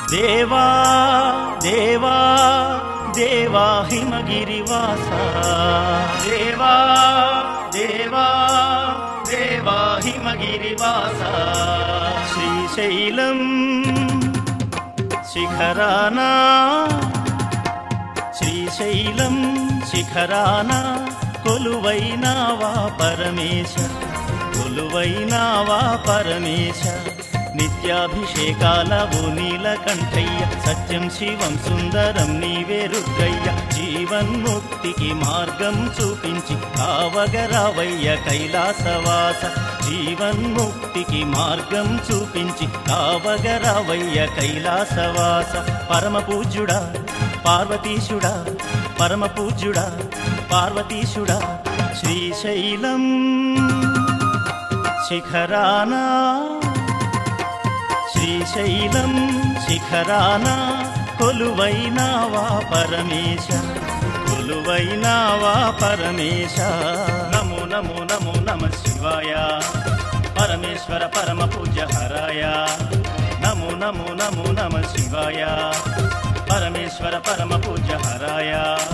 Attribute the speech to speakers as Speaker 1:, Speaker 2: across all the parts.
Speaker 1: దేవా దేవా దేవా హిమగిరివాస దేవా దేవా దేవా హిమగిరివాస శ్రీశైలం శిఖరానా శ్రీశైలం శిఖరానా కొలువైనావా పరమేశ కొలువైనావా పరమేశ నిత్యాభిషేకాల ఓ నీలకంఠయ్య సత్యం శివం సుందరం నీవే రుద్రయ్య జీవన్ముక్తికి మార్గం చూపించి కావగరావయ్య కైలాసవాస జీవన్ముక్తికి మార్గం చూపించి కావగరావయ్య కైలాసవాస పరమ పూజ్యుడా పార్వతీశుడా పరమ పూజ్యుడా పార్వతీశుడా శ్రీశైలం శిఖరానా శ్రీశైలం శిఖరానా కొలువైనావా పరమేశ కొలువైనావా పరమేశ నమో నమో నమో నమః శివాయ పరమేశ్వర పరమ పూజ్య హరాయ నమో నమో నమో నమః శివాయ పరమేశ్వర పరమ పూజ్య హరాయ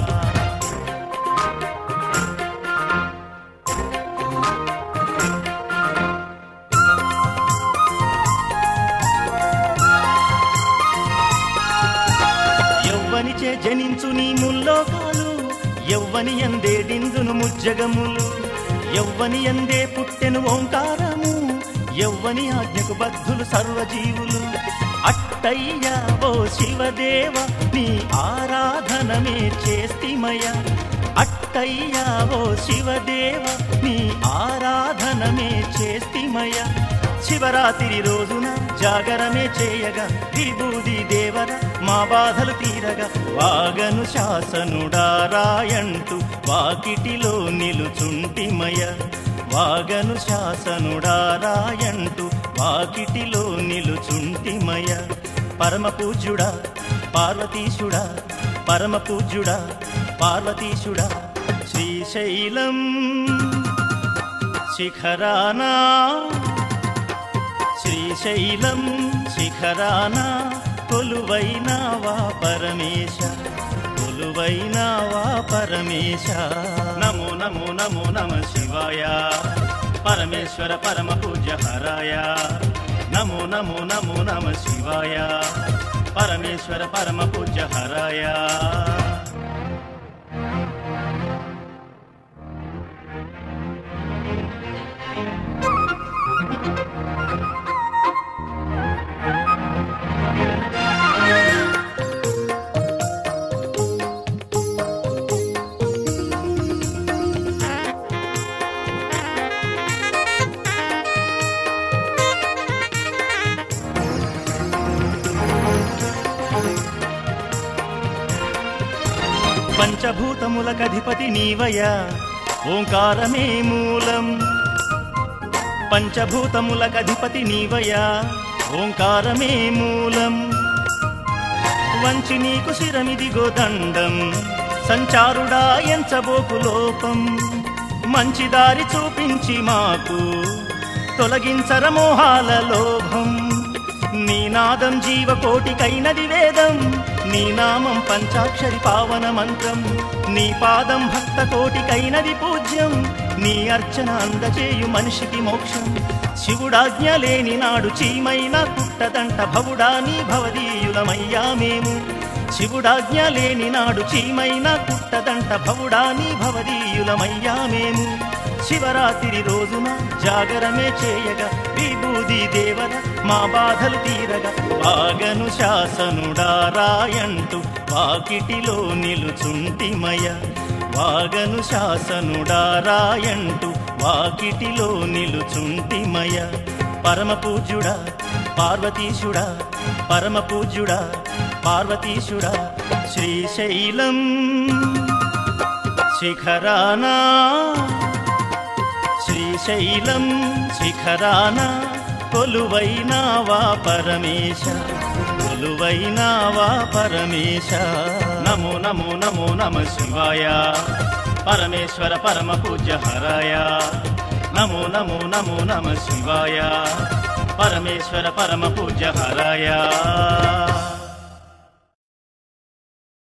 Speaker 1: యవ్వనిచే జనించు నీ ముల్లోకాలు యవ్వని యందే దిందును ముజ్జగములు యవ్వని యందే పుట్టెను ఓంకారము యవ్వని ఆజ్ఞకు బద్ధులు సర్వజీవులు అట్టయ్యా ఓ శివదేవ నీ ఆరాధనమే చేస్తిమయ అట్టయ్యా ఓ శివదేవ నీ ఆరాధనమే చేస్తిమయ శివరాత్రి రోజున జాగరమే చేయగా విభూది దేవర మా బాధలు తీరగా వాగను శాసనుడా రాయంటూ వాకిటిలో నిలుచుంటిమయ వాగను శాసనుడా రాయంటూ వాకిటిలో నిలుచుంటిమయ పరమ పూజ్యుడా పార్వతీశుడా పరమ పూజ్యుడా పార్వతీశుడా శ్రీశైలం శిఖరానా శ్రీశైలం శిఖరానా కొలువైనావా పరమేశ కొలువైనావా పరమేశ నమో నమో నమో నమః శివాయ పరమేశ్వర పరమ పూజ్య హరాయ నమో నమో నమో నమః శివాయ పరమేశ్వర పరమ పూజ్య హరాయ పంచభూతములకధిపతి నీవయ్యా ఓంకారమే మూలం పంచభూతములకధిపతి నీవయ్యా ఓంకారమే మూలం వంచి నీకు శిరమిదిగో దండం సంచారుడా ఎంచబోకు లోపం మంచి దారి చూపించి మాకు తొలగించర మోహాల లోభం నీ నాదం జీవకోటికైనది వేదం నీ నామం పంచాక్షరి పావన మంత్రం నీ పాదం భక్త కోటికైనది పూజ్యం నీ అర్చన అందచేయు మనిషికి మోక్షం శివుడాజ్ఞ లేని నాడు చీమైన కుట్టదంట భవుడా నీ భవదీయులమయ్యా మేము శివుడాజ్ఞ లేని నాడు చీమైన కుట్టదంట భవుడా నీ భవదీయులమయ్యా మేము శివరాత్రి రోజున జాగరమే చేయగా విభూది దేవర మా బాధలు తీరగా వాగను శాసనుడా రాయంటూ వాకిటిలో నిలుచుంటిమయ వాగను శాసనుడా రాయంటూ వాకిటిలో నిలుచుంటిమయ పరమ పూజ్యుడా పార్వతీశుడా పరమ పూజ్యుడా పార్వతీశుడా శ్రీశైలం శిఖరానా శ్రీశైలం శిఖరానా కొలువైనావా పరమేశ కొలువైనావా పరమేశ నమో నమో నమో నమః శివాయ పరమేశ్వర పరమ పూజ్య హరాయ నమో నమో నమో నమః శివాయ పరమేశ్వర పరమ పూజ్య హరాయ